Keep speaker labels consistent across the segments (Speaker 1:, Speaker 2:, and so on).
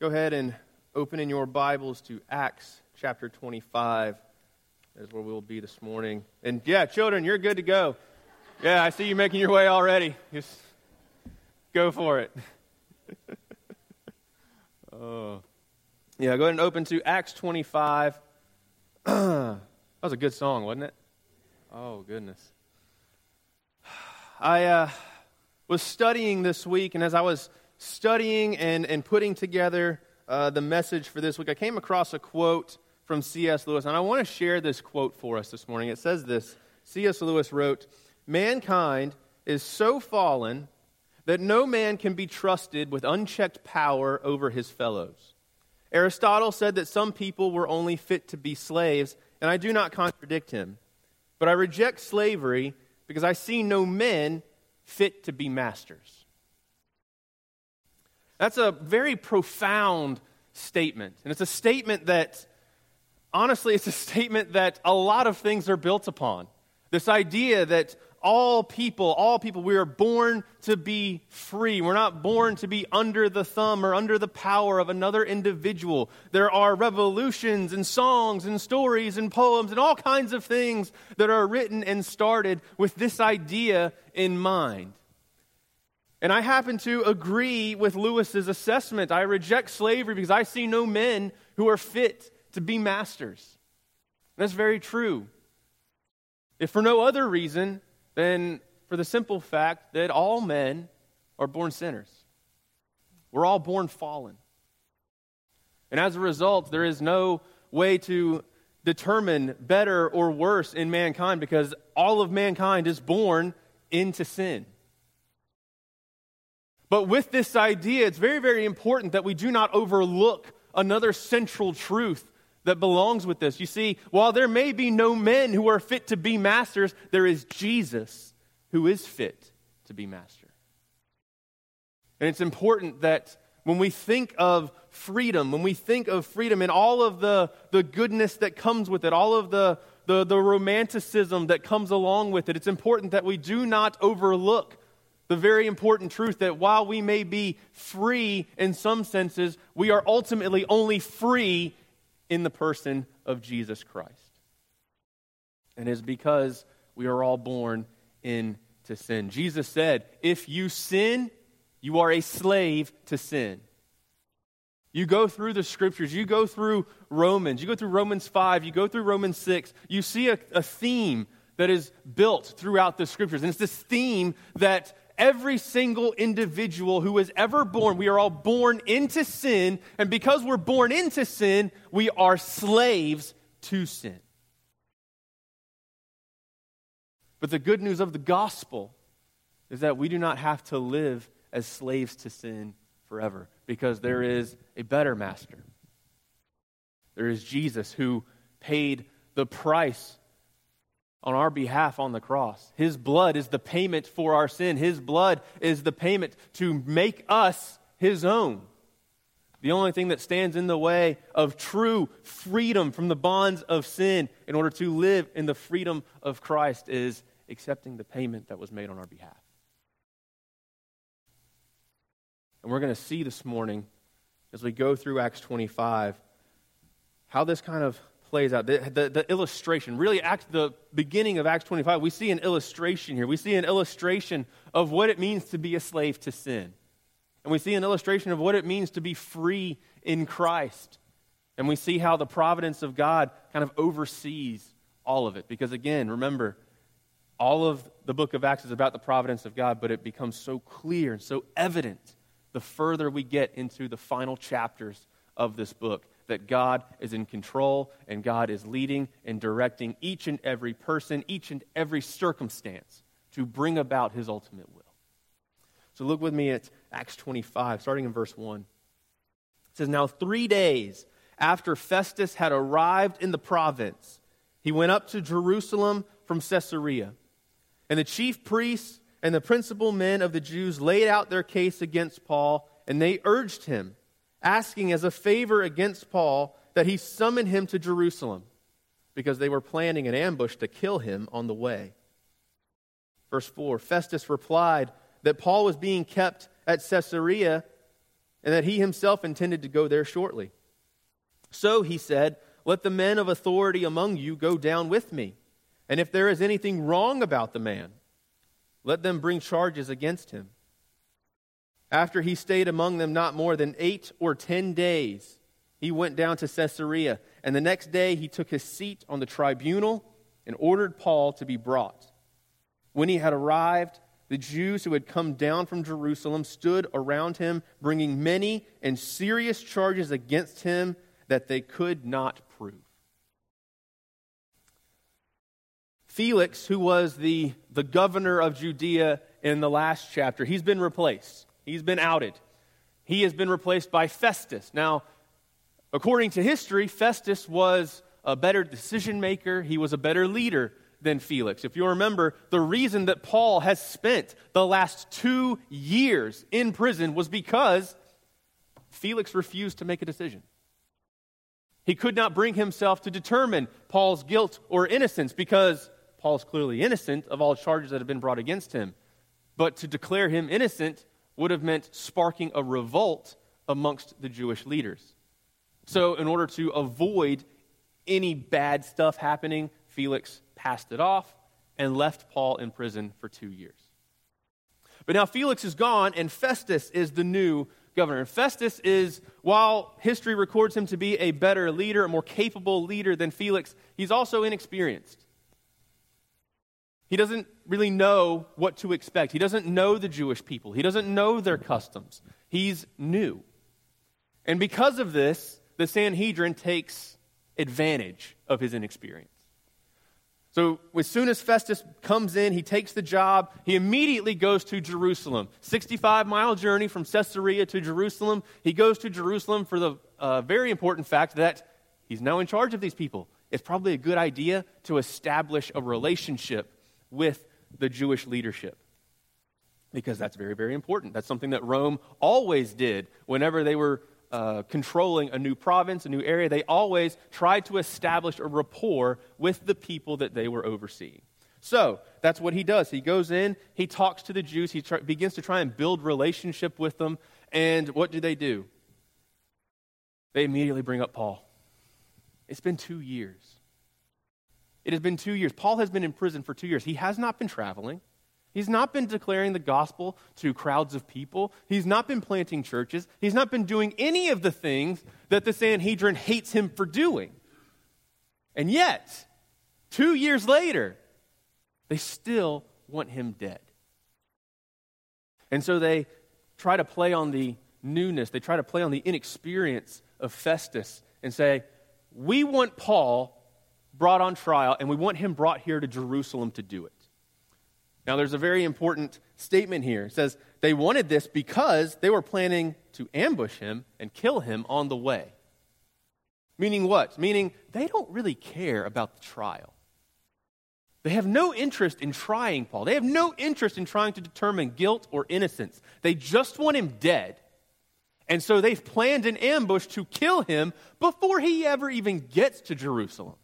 Speaker 1: Go ahead and open in your Bibles to Acts chapter 25. That's where we'll be this morning. And yeah, children, you're good to go. Yeah, I see you making your way already. Just go for it. Yeah, go ahead and open to Acts 25. That was a good song, wasn't it? Oh, goodness. I was studying this week, and as I was studying and putting together the message for this week, I came across a quote from C.S. Lewis, and I want to share this quote for us this morning. It says this: C.S. Lewis wrote, "Mankind is so fallen that no man can be trusted with unchecked power over his fellows. Aristotle said that some people were only fit to be slaves, and I do not contradict him. But I reject slavery because I see no men fit to be masters." That's a very profound statement. And it's a statement that, honestly, it's a statement that a lot of things are built upon. This idea that all people, we are born to be free. We're not born to be under the thumb or under the power of another individual. There are revolutions and songs and stories and poems and all kinds of things that are written and started with this idea in mind. And I happen to agree with Lewis's assessment. I reject slavery because I see no men who are fit to be masters. That's very true. If for no other reason than for the simple fact that all men are born sinners. We're all born fallen. And as a result, there is no way to determine better or worse in mankind because all of mankind is born into sin. But with this idea, it's very, very important that we do not overlook another central truth that belongs with this. You see, while there may be no men who are fit to be masters, there is Jesus who is fit to be master. And it's important that when we think of freedom and all of the goodness that comes with it, all of the romanticism that comes along with it, it's important that we do not overlook the very important truth that while we may be free in some senses, we are ultimately only free in the person of Jesus Christ. And it's because we are all born into sin. Jesus said, if you sin, you are a slave to sin. You go through the scriptures, you go through Romans, you go through Romans 5, you go through Romans 6, you see a theme that is built throughout the scriptures. And it's this theme that every single individual who is ever born, we are all born into sin, and because we're born into sin, we are slaves to sin. But the good news of the gospel is that we do not have to live as slaves to sin forever, because there is a better master. There is Jesus who paid the price on our behalf on the cross. His blood is the payment for our sin. His blood is the payment to make us His own. The only thing that stands in the way of true freedom from the bonds of sin in order to live in the freedom of Christ is accepting the payment that was made on our behalf. And we're going to see this morning, as we go through Acts 25, how this kind of plays out. The illustration, really the beginning of Acts 25, we see an illustration here. We see an illustration of what it means to be a slave to sin. And we see an illustration of what it means to be free in Christ. And we see how the providence of God kind of oversees all of it. Because again, remember, all of the book of Acts is about the providence of God, but it becomes so clear and so evident the further we get into the final chapters of this book, that God is in control and God is leading and directing each and every person, each and every circumstance to bring about His ultimate will. So look with me at Acts 25, starting in verse 1. It says, "Now 3 days after Festus had arrived in the province, he went up to Jerusalem from Caesarea. And the chief priests and the principal men of the Jews laid out their case against Paul, and they urged him, asking as a favor against Paul that he summon him to Jerusalem, because they were planning an ambush to kill him on the way. Verse 4, Festus replied that Paul was being kept at Caesarea and that he himself intended to go there shortly. So he said, "Let the men of authority among you go down with me, and if there is anything wrong about the man, let them bring charges against him." After he stayed among them not more than 8 or 10 days, he went down to Caesarea, and the next day he took his seat on the tribunal and ordered Paul to be brought. When he had arrived, the Jews who had come down from Jerusalem stood around him, bringing many and serious charges against him that they could not prove. Felix, who was the governor of Judea in the last chapter, he's been replaced. He's been outed. He has been replaced by Festus. Now, according to history, Festus was a better decision maker. He was a better leader than Felix. If you remember, the reason that Paul has spent the last 2 years in prison was because Felix refused to make a decision. He could not bring himself to determine Paul's guilt or innocence because Paul's clearly innocent of all charges that have been brought against him. But to declare him innocent would have meant sparking a revolt amongst the Jewish leaders. So in order to avoid any bad stuff happening, Felix passed it off and left Paul in prison for 2 years. But now Felix is gone, and Festus is the new governor. And Festus is, while history records him to be a better leader, a more capable leader than Felix, he's also inexperienced. He doesn't really know what to expect. He doesn't know the Jewish people. He doesn't know their customs. He's new. And because of this, the Sanhedrin takes advantage of his inexperience. So as soon as Festus comes in, he takes the job, he immediately goes to Jerusalem. 65-mile journey from Caesarea to Jerusalem. He goes to Jerusalem for the very important fact that he's now in charge of these people. It's probably a good idea to establish a relationship with the Jewish leadership, because that's very, very important. That's something that Rome always did whenever they were controlling a new province, a new area. They always tried to establish a rapport with the people that they were overseeing. So that's what he does. He goes in, he talks to the Jews, he begins to try and build relationship with them. And what do? They immediately bring up Paul. It's been 2 years. It has been 2 years. Paul has been in prison for 2 years. He has not been traveling. He's not been declaring the gospel to crowds of people. He's not been planting churches. He's not been doing any of the things that the Sanhedrin hates him for doing. And yet, 2 years later, they still want him dead. And so they try to play on the newness. They try to play on the inexperience of Festus and say, we want Paul brought on trial, and we want him brought here to Jerusalem to do it. Now, there's a very important statement here. It says they wanted this because they were planning to ambush him and kill him on the way. Meaning what? Meaning they don't really care about the trial. They have no interest in trying Paul. They have no interest in trying to determine guilt or innocence. They just want him dead. And so they've planned an ambush to kill him before he ever even gets to Jerusalem.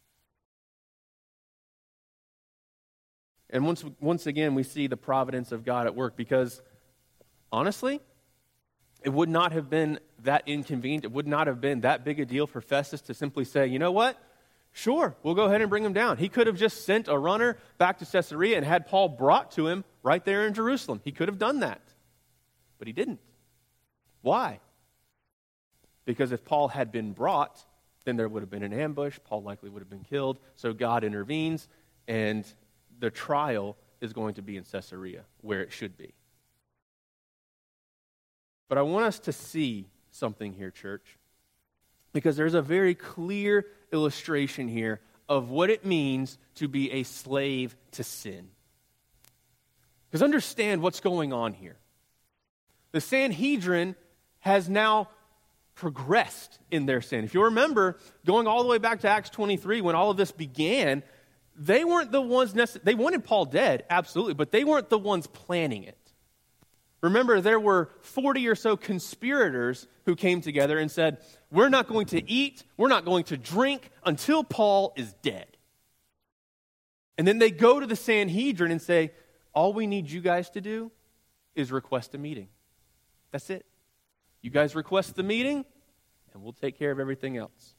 Speaker 1: And once again, we see the providence of God at work, because honestly, it would not have been that inconvenient. It would not have been that big a deal for Festus to simply say, you know what? Sure, we'll go ahead and bring him down. He could have just sent a runner back to Caesarea and had Paul brought to him right there in Jerusalem. He could have done that, but he didn't. Why? Because if Paul had been brought, then there would have been an ambush. Paul likely would have been killed. So God intervenes, and the trial is going to be in Caesarea, where it should be. But I want us to see something here, church, because there's a very clear illustration here of what it means to be a slave to sin. Because understand what's going on here. The Sanhedrin has now progressed in their sin. If you remember, going all the way back to Acts 23, when all of this began, they weren't the ones they wanted Paul dead, absolutely, but they weren't the ones planning it. Remember, there were 40 or so conspirators who came together and said, we're not going to eat, we're not going to drink until Paul is dead. And then they go to the Sanhedrin and say, all we need you guys to do is request a meeting. That's it. You guys request the meeting, and we'll take care of everything else.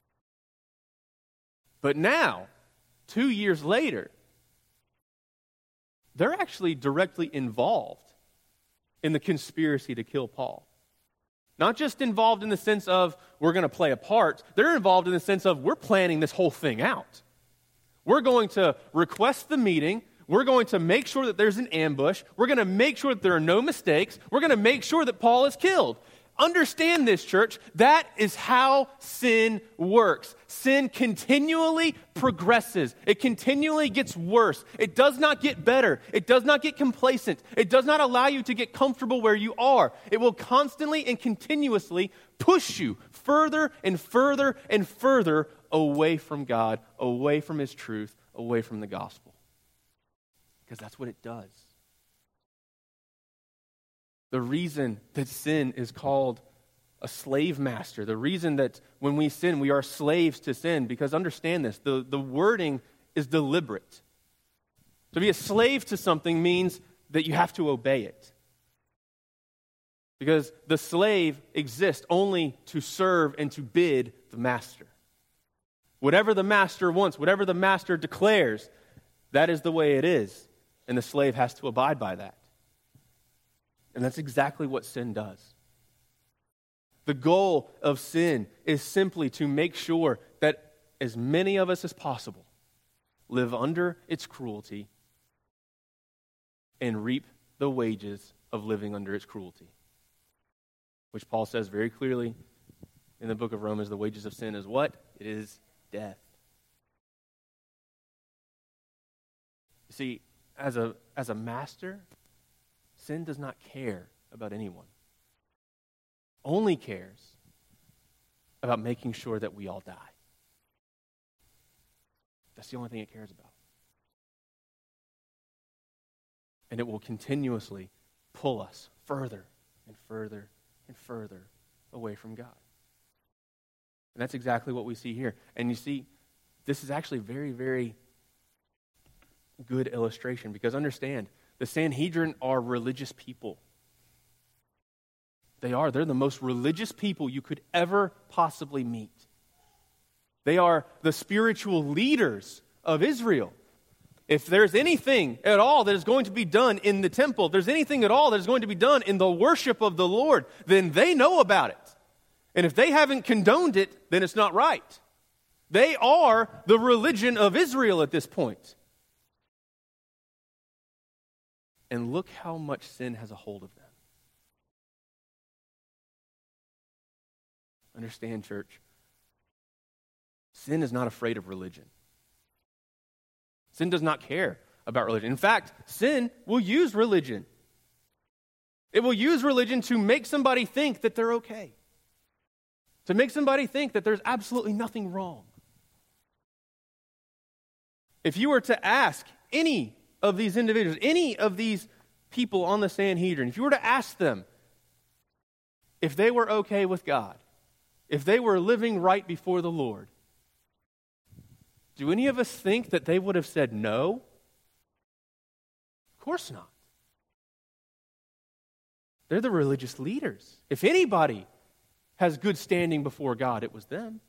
Speaker 1: But now, 2 years later, they're actually directly involved in the conspiracy to kill Paul. Not just involved in the sense of we're going to play a part, they're involved in the sense of we're planning this whole thing out. We're going to request the meeting. We're going to make sure that there's an ambush. We're going to make sure that there are no mistakes. We're going to make sure that Paul is killed. Understand this, church. That is how sin works. Sin continually progresses. It continually gets worse. It does not get better. It does not get complacent. It does not allow you to get comfortable where you are. It will constantly and continuously push you further and further and further away from God, away from His truth, away from the gospel. Because that's what it does. The reason that sin is called a slave master, the reason that when we sin, we are slaves to sin, because understand this, the wording is deliberate. To be a slave to something means that you have to obey it. Because the slave exists only to serve and to bid the master. Whatever the master wants, whatever the master declares, that is the way it is. And the slave has to abide by that. And that's exactly what sin does. The goal of sin is simply to make sure that as many of us as possible live under its cruelty and reap the wages of living under its cruelty. Which Paul says very clearly in the book of Romans, the wages of sin is what? It is death. You see, as a master, sin does not care about anyone. Only cares about making sure that we all die. That's the only thing it cares about. And it will continuously pull us further and further and further away from God. And that's exactly what we see here. And you see, this is actually very, very good illustration, because understand, the Sanhedrin are religious people. They're the most religious people you could ever possibly meet. They are the spiritual leaders of Israel. If there's anything at all that is going to be done in the temple, if there's anything at all that is going to be done in the worship of the Lord, then they know about it. And if they haven't condoned it, then it's not right. They are the religion of Israel at this point. And look how much sin has a hold of them. Understand, church, sin is not afraid of religion. Sin does not care about religion. In fact, sin will use religion. It will use religion to make somebody think that they're okay. To make somebody think that there's absolutely nothing wrong. If you were to ask any of these individuals, any of these people on the Sanhedrin, if you were to ask them if they were okay with God, if they were living right before the Lord, do any of us think that they would have said no? Of course not. They're the religious leaders. If anybody has good standing before God, it was them.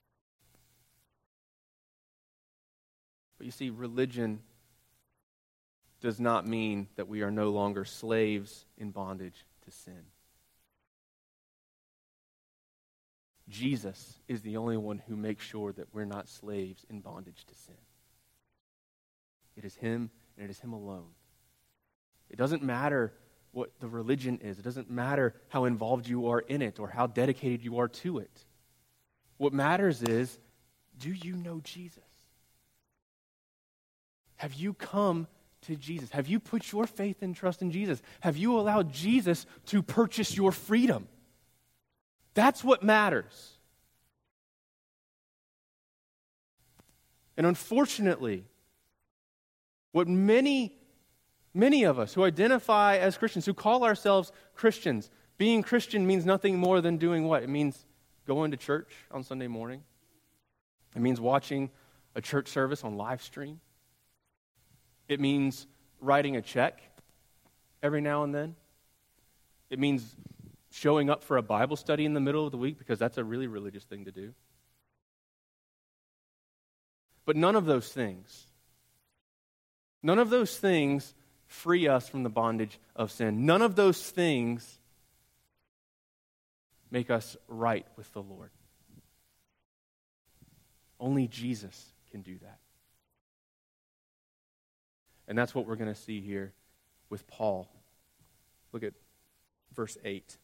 Speaker 1: But you see, religion does not mean that we are no longer slaves in bondage to sin. Jesus is the only one who makes sure that we're not slaves in bondage to sin. It is Him, and it is Him alone. It doesn't matter what the religion is. It doesn't matter how involved you are in it or how dedicated you are to it. What matters is, do you know Jesus? Have you come to Jesus? Have you put your faith and trust in Jesus? Have you allowed Jesus to purchase your freedom? That's what matters. And unfortunately, what many of us who identify as Christians, who call ourselves Christians, being Christian means nothing more than doing what? It means going to church on Sunday morning. It means watching a church service on live stream. It means writing a check every now and then. It means showing up for a Bible study in the middle of the week because that's a really religious thing to do. But none of those things free us from the bondage of sin. None of those things make us right with the Lord. Only Jesus can do that. And that's what we're going to see here with Paul. Look at verse 8.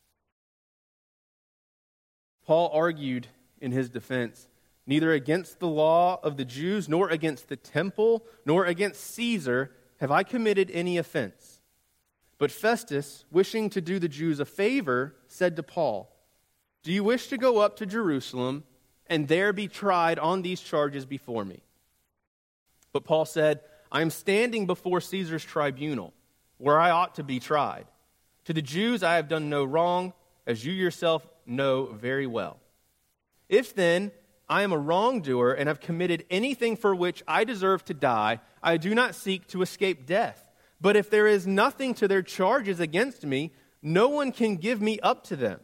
Speaker 1: Paul argued in his defense, "Neither against the law of the Jews, nor against the temple, nor against Caesar have I committed any offense." But Festus, wishing to do the Jews a favor, said to Paul, "Do you wish to go up to Jerusalem and there be tried on these charges before me?" But Paul said, "I am standing before Caesar's tribunal, where I ought to be tried. To the Jews I have done no wrong, as you yourself know very well. If then I am a wrongdoer and have committed anything for which I deserve to die, I do not seek to escape death. But if there is nothing to their charges against me, no one can give me up to them."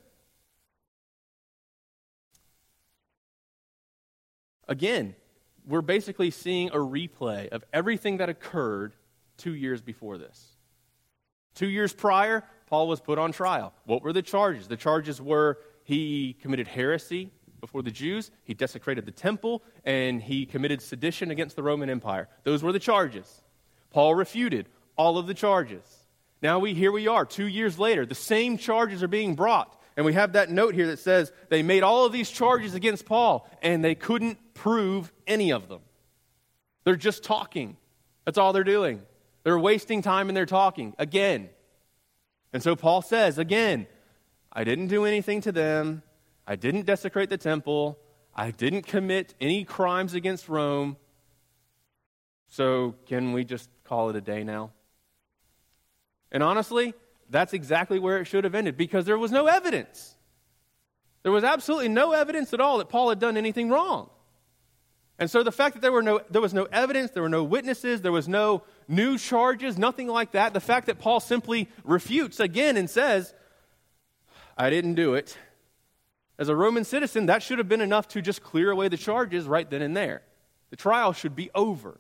Speaker 1: Again, we're basically seeing a replay of everything that occurred 2 years before this. 2 years prior, Paul was put on trial. What were the charges? The charges were he committed heresy before the Jews, he desecrated the temple, and he committed sedition against the Roman Empire. Those were the charges. Paul refuted all of the charges. Now here we are, 2 years later. The same charges are being brought. And we have that note here that says they made all of these charges against Paul, and they couldn't prove any of them. They're just talking. That's all they're doing. They're wasting time and they're talking again. And so Paul says, again, I didn't do anything to them. I didn't desecrate the temple. I didn't commit any crimes against Rome. So can we just call it a day now? And honestly, that's exactly where it should have ended, because there was no evidence. There was absolutely no evidence at all that Paul had done anything wrong. And so the fact that there was no evidence, there were no witnesses, there was no new charges, nothing like that, the fact that Paul simply refutes again and says, I didn't do it. As a Roman citizen, that should have been enough to just clear away the charges right then and there. The trial should be over.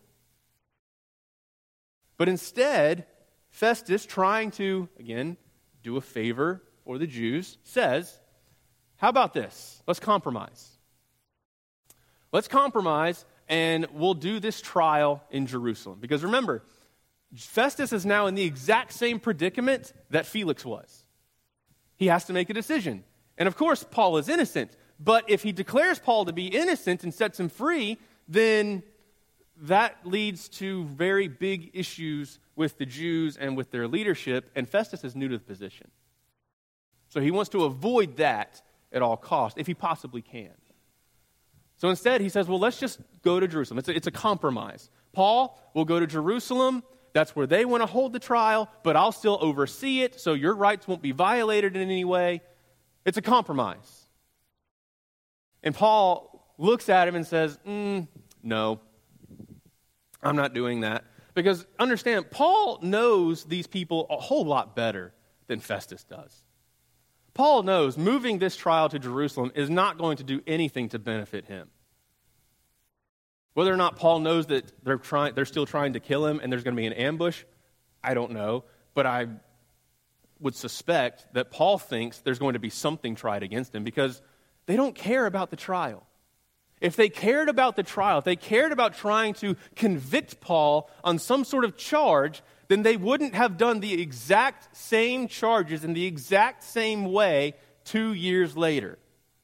Speaker 1: But instead, Festus, trying to, again, do a favor for the Jews, says, how about this? Let's compromise. Let's compromise, and we'll do this trial in Jerusalem. Because remember, Festus is now in the exact same predicament that Felix was. He has to make a decision. And of course, Paul is innocent. But if he declares Paul to be innocent and sets him free, then that leads to very big issues with the Jews and with their leadership, and Festus is new to the position. So he wants to avoid that at all costs, if he possibly can. So instead, he says, well, let's just go to Jerusalem. It's a compromise. Paul will go to Jerusalem. That's where they want to hold the trial, but I'll still oversee it, so your rights won't be violated in any way. It's a compromise. And Paul looks at him and says, no, I'm not doing that. Because understand, Paul knows these people a whole lot better than Festus does. Paul knows moving this trial to Jerusalem is not going to do anything to benefit him. Whether or not Paul knows that they're still trying to kill him and there's going to be an ambush, I don't know. But I would suspect that Paul thinks there's going to be something tried against him because they don't care about the trial. If they cared about the trial, if they cared about trying to convict Paul on some sort of charge, then they wouldn't have done the exact same charges in the exact same way 2 years later.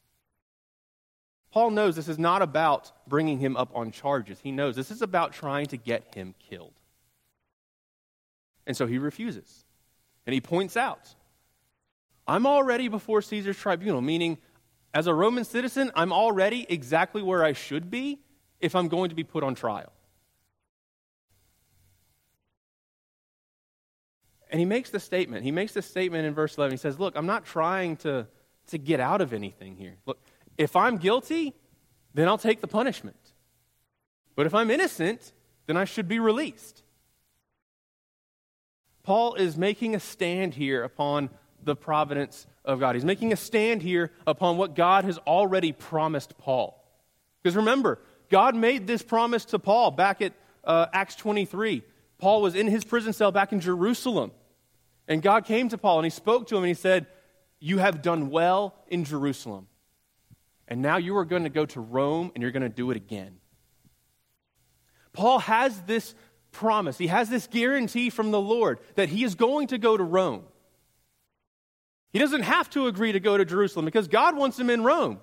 Speaker 1: Paul knows this is not about bringing him up on charges. He knows this is about trying to get him killed. And so he refuses. And he points out, I'm already before Caesar's tribunal, meaning as a Roman citizen, I'm already exactly where I should be if I'm going to be put on trial. And he makes the statement. He makes this statement in verse 11. He says, look, I'm not trying to get out of anything here. Look, if I'm guilty, then I'll take the punishment. But if I'm innocent, then I should be released. Paul is making a stand here upon the providence of God. He's making a stand here upon what God has already promised Paul. Because remember, God made this promise to Paul back at Acts 23. Paul was in his prison cell back in Jerusalem. And God came to Paul and he spoke to him and he said, "You have done well in Jerusalem. And now you are going to go to Rome and you're going to do it again." Paul has this promise. He has this guarantee from the Lord that he is going to go to Rome. He doesn't have to agree to go to Jerusalem because God wants him in Rome.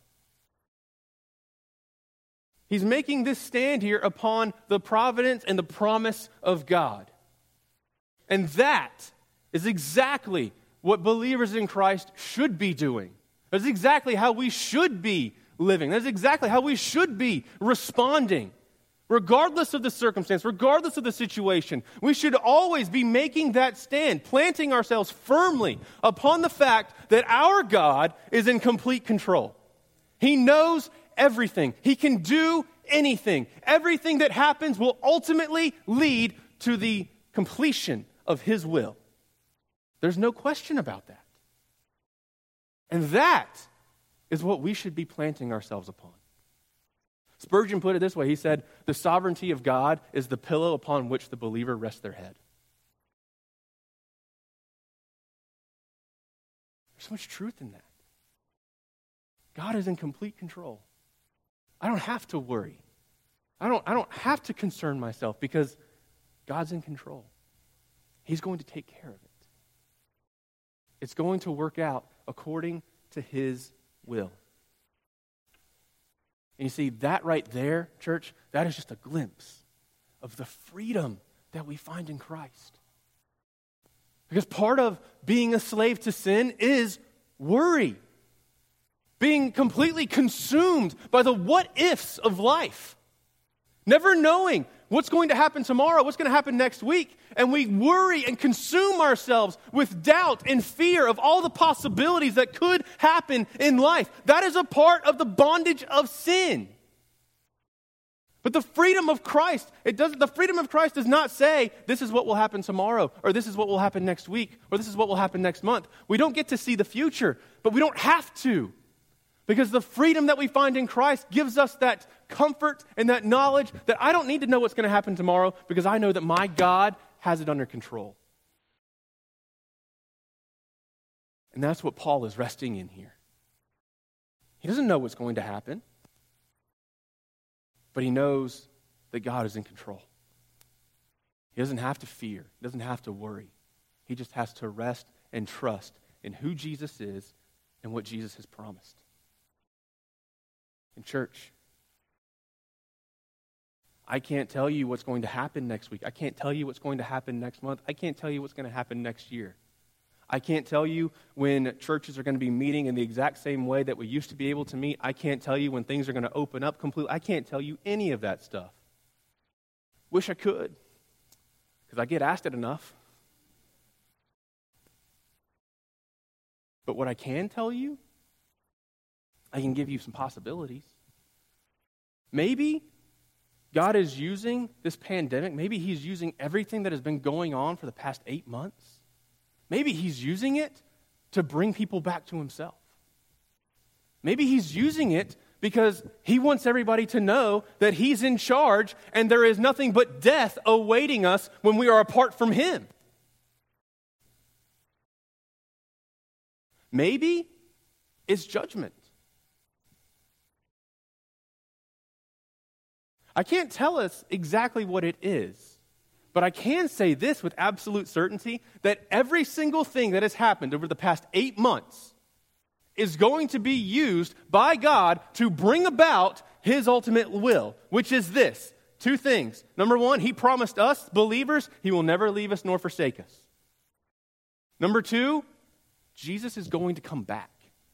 Speaker 1: He's making this stand here upon the providence and the promise of God. And that is exactly what believers in Christ should be doing. That's exactly how we should be living. That's exactly how we should be responding. Regardless of the circumstance, regardless of the situation, we should always be making that stand, planting ourselves firmly upon the fact that our God is in complete control. He knows everything. He can do anything. Everything that happens will ultimately lead to the completion of His will. There's no question about that. And that is what we should be planting ourselves upon. Spurgeon put it this way. He said, "The sovereignty of God is the pillow upon which the believer rests their head." There's so much truth in that. God is in complete control. I don't have to worry. I don't have to concern myself because God's in control. He's going to take care of it. It's going to work out according to His will. And you see, that right there, church, that is just a glimpse of the freedom that we find in Christ. Because part of being a slave to sin is worry. Being completely consumed by the what-ifs of life. Never knowing what's going to happen tomorrow, what's going to happen next week. And we worry and consume ourselves with doubt and fear of all the possibilities that could happen in life. That is a part of the bondage of sin. But the freedom of Christ, the freedom of Christ does not say, this is what will happen tomorrow, or this is what will happen next week, or this is what will happen next month. We don't get to see the future, but we don't have to. Because the freedom that we find in Christ gives us that comfort and that knowledge that I don't need to know what's going to happen tomorrow because I know that my God has it under control. And that's what Paul is resting in here. He doesn't know what's going to happen, but he knows that God is in control. He doesn't have to fear. He doesn't have to worry. He just has to rest and trust in who Jesus is and what Jesus has promised. In church, I can't tell you what's going to happen next week. I can't tell you what's going to happen next month. I can't tell you what's going to happen next year. I can't tell you when churches are going to be meeting in the exact same way that we used to be able to meet. I can't tell you when things are going to open up completely. I can't tell you any of that stuff. Wish I could, because I get asked it enough. But what I can tell you, I can give you some possibilities. Maybe God is using this pandemic, maybe He's using everything that has been going on for the past 8 months. Maybe He's using it to bring people back to Himself. Maybe He's using it because He wants everybody to know that He's in charge and there is nothing but death awaiting us when we are apart from Him. Maybe it's judgment. I can't tell us exactly what it is, but I can say this with absolute certainty, that every single thing that has happened over the past 8 months is going to be used by God to bring about His ultimate will, which is this. 2 things. Number 1, He promised us, believers, He will never leave us nor forsake us. Number 2, Jesus is going to come back.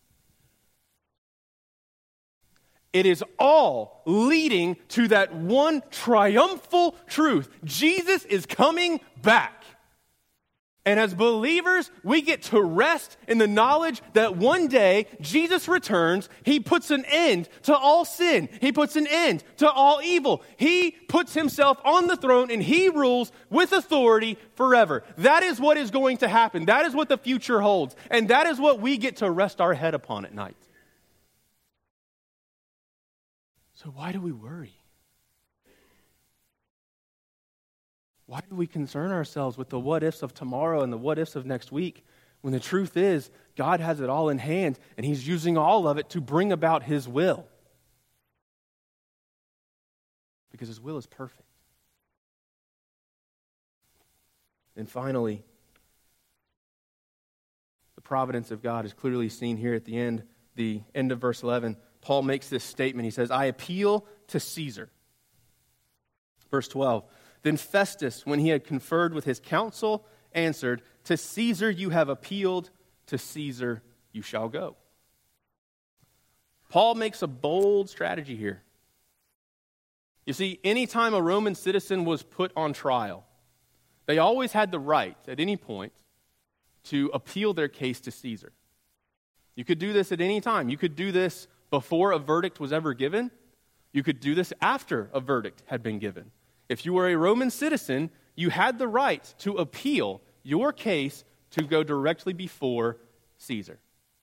Speaker 1: It is all leading to that one triumphal truth. Jesus is coming back. And as believers, we get to rest in the knowledge that one day Jesus returns. He puts an end to all sin. He puts an end to all evil. He puts himself on the throne and he rules with authority forever. That is what is going to happen. That is what the future holds. And that is what we get to rest our head upon at night. So why do we worry? Why do we concern ourselves with the what-ifs of tomorrow and the what-ifs of next week when the truth is God has it all in hand and he's using all of it to bring about his will? Because his will is perfect. And finally, the providence of God is clearly seen here at the end of verse 11. Paul makes this statement. He says, I appeal to Caesar. Verse 12. Then Festus, when he had conferred with his council, answered, to Caesar you have appealed, to Caesar you shall go. Paul makes a bold strategy here. You see, anytime a Roman citizen was put on trial, they always had the right, at any point, to appeal their case to Caesar. You could do this at any time. You could do this before a verdict was ever given. You could do this after a verdict had been given. If you were a Roman citizen, you had the right to appeal your case to go directly before Caesar.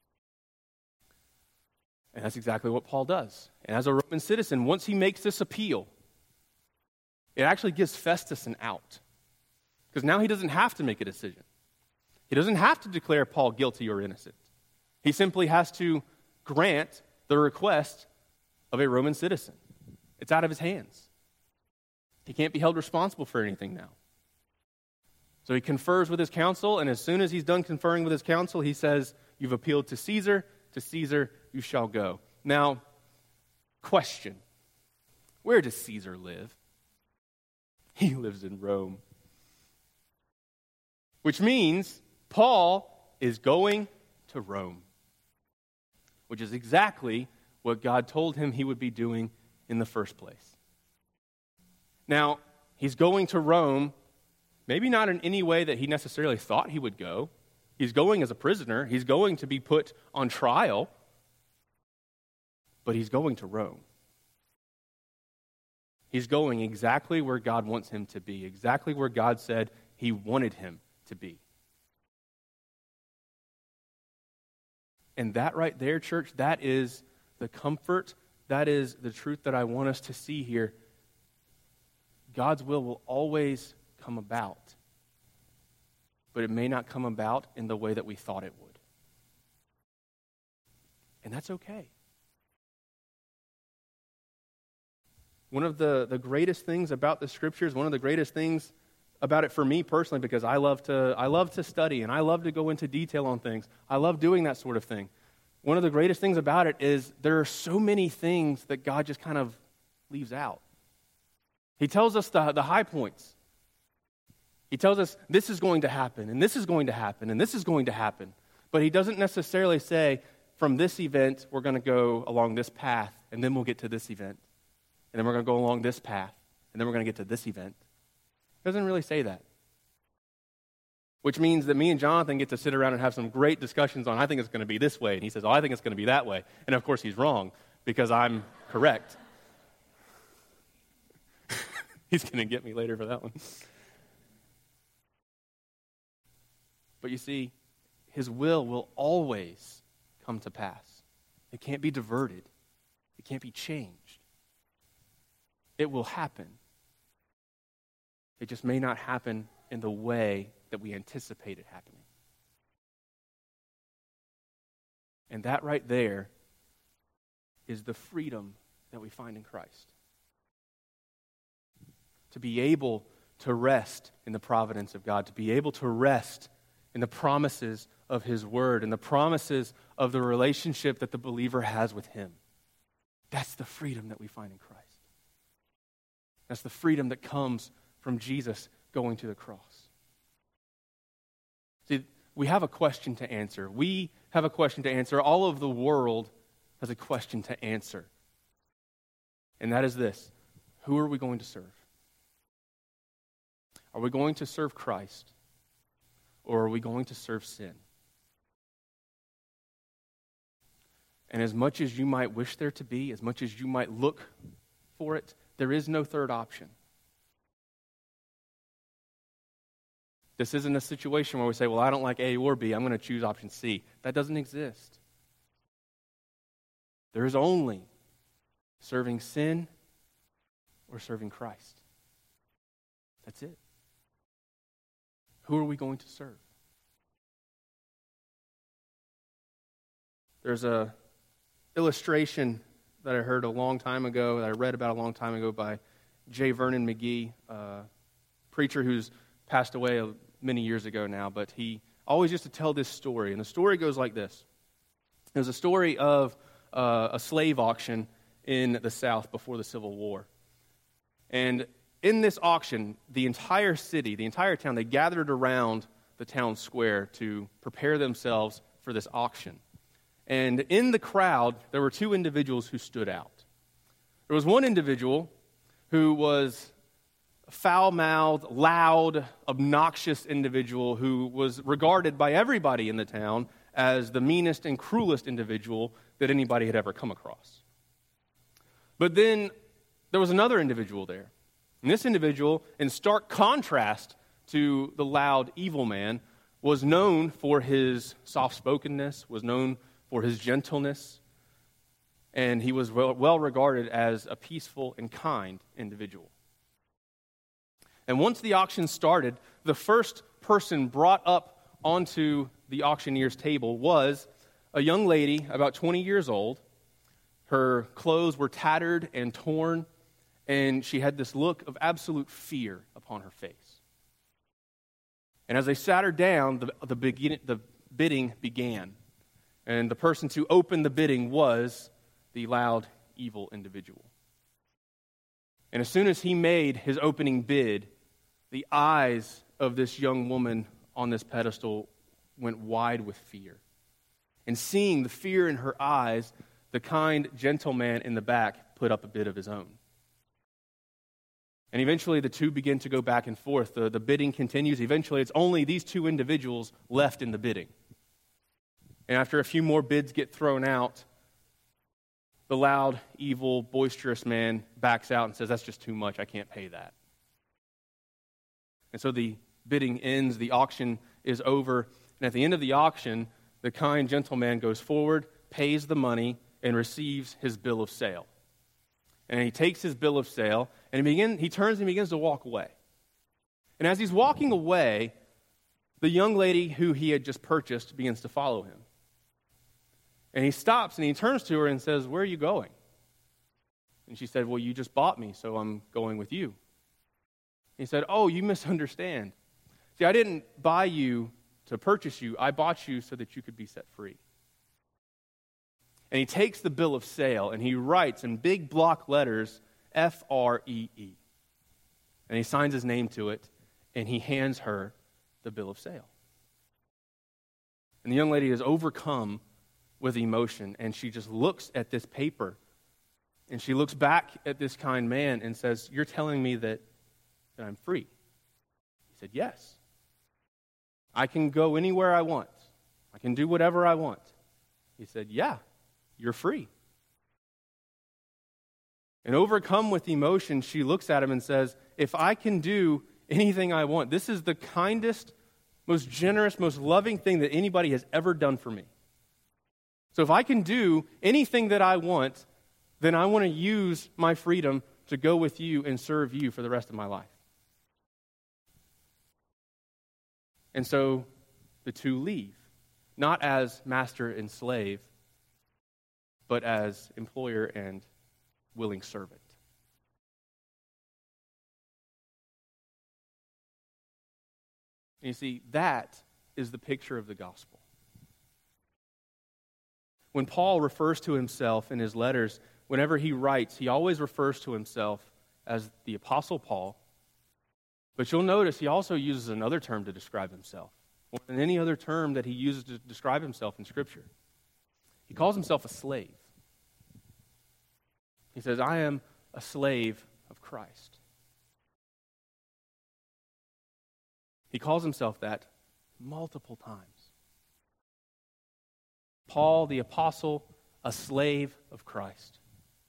Speaker 1: And that's exactly what Paul does. And as a Roman citizen, once he makes this appeal, it actually gives Festus an out. Because now he doesn't have to make a decision. He doesn't have to declare Paul guilty or innocent. He simply has to grant the request of a Roman citizen. It's out of his hands. He can't be held responsible for anything now. So he confers with his council, and as soon as he's done conferring with his council, he says, you've appealed to Caesar you shall go. Now, question. Where does Caesar live? He lives in Rome. Which means Paul is going to Rome, which is exactly what God told him he would be doing in the first place. Now, he's going to Rome, maybe not in any way that he necessarily thought he would go. He's going as a prisoner. He's going to be put on trial. But he's going to Rome. He's going exactly where God wants him to be, exactly where God said he wanted him to be. And that right there, church, that is the comfort, that is the truth that I want us to see here. God's will always come about, but it may not come about in the way that we thought it would. And that's okay. One of the greatest things about the Scriptures, one of the greatest things about it for me personally, because I love to study and I love to go into detail on things. I love doing that sort of thing. One of the greatest things about it is there are so many things that God just kind of leaves out. He tells us the high points. He tells us this is going to happen, and this is going to happen, and this is going to happen. But he doesn't necessarily say, from this event, we're going to go along this path, and then we'll get to this event. And then we're going to go along this path, and then we're going to get to this event. He doesn't really say that. Which means that me and Jonathan get to sit around and have some great discussions on, I think it's going to be this way. And he says, I think it's going to be that way. And of course he's wrong, because I'm correct. He's going to get me later for that one. But you see, his will always come to pass. It can't be diverted. It can't be changed. It will happen. It just may not happen in the way that we anticipate it happening. And that right there is the freedom that we find in Christ. To be able to rest in the providence of God, to be able to rest in the promises of his word and the promises of the relationship that the believer has with him. That's the freedom that we find in Christ. That's the freedom that comes from Jesus going to the cross. See, we have a question to answer. We have a question to answer. All of the world has a question to answer. And that is this: who are we going to serve? Are we going to serve Christ? or are we going to serve sin? And as much as you might wish there to be, as much as you might look for it, there is no third option. This isn't a situation where we say, well, I don't like A or B, I'm going to choose option C. That doesn't exist. There is only serving sin or serving Christ. That's it. Who are we going to serve? There's a illustration that I heard a long time ago, that I read about a long time ago by J. Vernon McGee, a preacher who's passed away many years ago now, but he always used to tell this story, and the story goes like this. It was a story of a slave auction in the South before the Civil War. And in this auction, the entire city, the entire town, they gathered around the town square to prepare themselves for this auction. And in the crowd, there were two individuals who stood out. There was one individual who was a foul-mouthed, loud, obnoxious individual who was regarded by everybody in the town as the meanest and cruelest individual that anybody had ever come across. But then there was another individual there. And this individual, in stark contrast to the loud, evil man, was known for his soft-spokenness, was known for his gentleness, and he was well regarded as a peaceful and kind individual. And once the auction started, the first person brought up onto the auctioneer's table was a young lady about 20 years old. Her clothes were tattered and torn, and she had this look of absolute fear upon her face. And as they sat her down, the bidding began. And the person to open the bidding was the loud, evil individual. And as soon as he made his opening bid, the eyes of this young woman on this pedestal went wide with fear. And seeing the fear in her eyes, the kind, gentle man in the back put up a bid of his own. And eventually the two begin to go back and forth. The bidding continues. Eventually it's only these two individuals left in the bidding. And after a few more bids get thrown out, the loud, evil, boisterous man backs out and says, that's just too much, I can't pay that. And so the bidding ends, the auction is over, and at the end of the auction, the kind gentleman goes forward, pays the money, and receives his bill of sale. And he takes his bill of sale, and he turns and begins to walk away. And as he's walking away, the young lady who he had just purchased begins to follow him. And he stops and he turns to her and says, where are you going? And she said, well, you just bought me, so I'm going with you. He said, oh, you misunderstand. See, I didn't buy you to purchase you. I bought you so that you could be set free. And he takes the bill of sale and he writes in big block letters, F-R-E-E. And he signs his name to it and he hands her the bill of sale. And the young lady is overcome with emotion, and she just looks at this paper, and she looks back at this kind man and says, you're telling me that I'm free? He said, yes. I can go anywhere I want. I can do whatever I want. He said, yeah, you're free. And overcome with emotion, she looks at him and says, if I can do anything I want, this is the kindest, most generous, most loving thing that anybody has ever done for me. So if I can do anything that I want, then I want to use my freedom to go with you and serve you for the rest of my life. And so the two leave, not as master and slave, but as employer and willing servant. And you see, that is the picture of the gospel. When Paul refers to himself in his letters, whenever he writes, he always refers to himself as the Apostle Paul. But you'll notice he also uses another term to describe himself, more than any other term that he uses to describe himself in Scripture. He calls himself a slave. He says, I am a slave of Christ. He calls himself that multiple times. Paul, the apostle, a slave of Christ.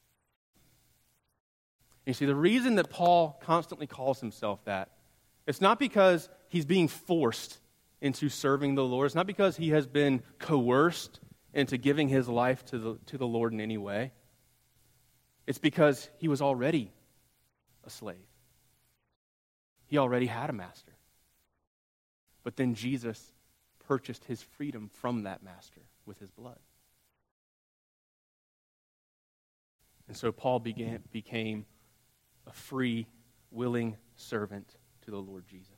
Speaker 1: You see, the reason that Paul constantly calls himself that, it's not because he's being forced into serving the Lord. It's not because he has been coerced into giving his life to the Lord in any way. It's because he was already a slave. He already had a master. But then Jesus purchased his freedom from that master with his blood. And so Paul became a free, willing servant to the Lord Jesus.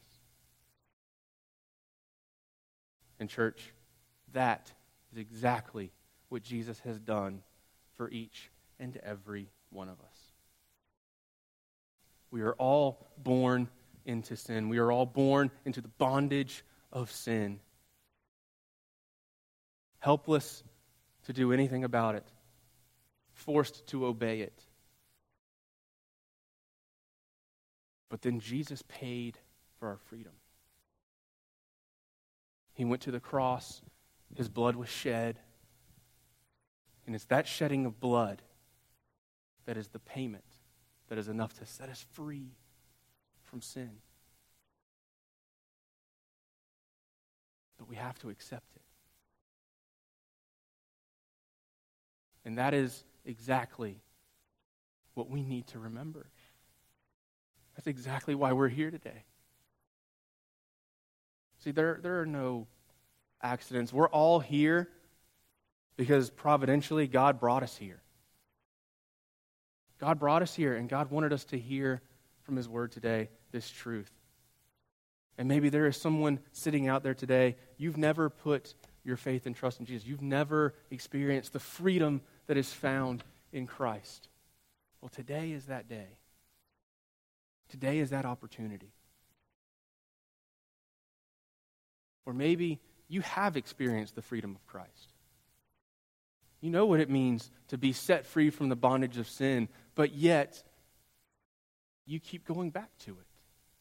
Speaker 1: And church, that is exactly what Jesus has done for each and every one of us. We are all born into sin. We are all born into the bondage of sin. Helpless to do anything about it. Forced to obey it. But then Jesus paid for our freedom. He went to the cross. His blood was shed. And it's that shedding of blood that is the payment that is enough to set us free from sin. But we have to accept it. And that is exactly what we need to remember. That's exactly why we're here today. See, there are no accidents. We're all here because providentially God brought us here. God brought us here, and God wanted us to hear from His Word today this truth. And maybe there is someone sitting out there today, you've never put your faith and trust in Jesus. You've never experienced the freedom that is found in Christ. Well, today is that day. Today is that opportunity. Or maybe you have experienced the freedom of Christ. You know what it means to be set free from the bondage of sin, but yet you keep going back to it.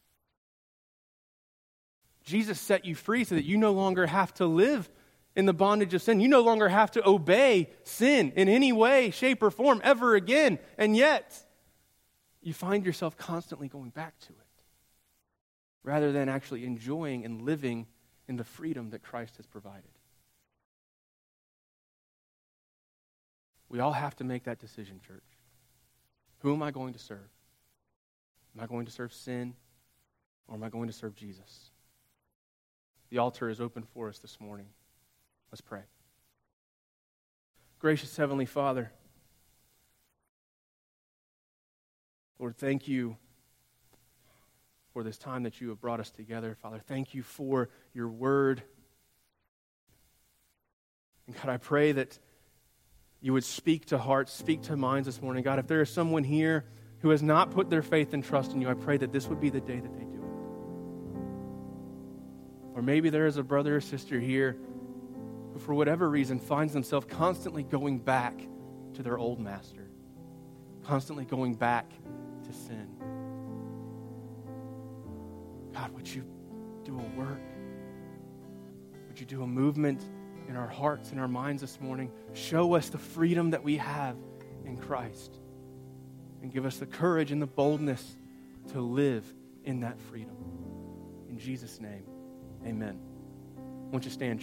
Speaker 1: Jesus set you free so that you no longer have to live in the bondage of sin. You no longer have to obey sin in any way, shape, or form ever again. And yet, you find yourself constantly going back to it, rather than actually enjoying and living in the freedom that Christ has provided. We all have to make that decision, church. Who am I going to serve? Am I going to serve sin, or am I going to serve Jesus? The altar is open for us this morning. Let's pray. Gracious Heavenly Father, Lord, thank you for this time that you have brought us together. Father, thank you for your word. And God, I pray that you would speak to hearts, speak to minds this morning. God, if there is someone here who has not put their faith and trust in you, I pray that this would be the day that they do it. Or maybe there is a brother or sister here who, for whatever reason, finds themselves constantly going back to their old master, constantly going back to sin. God, would you do a work? Would you do a movement in our hearts and our minds this morning? Show us the freedom that we have in Christ, and give us the courage and the boldness to live in that freedom. In Jesus' name, amen. Won't you stand?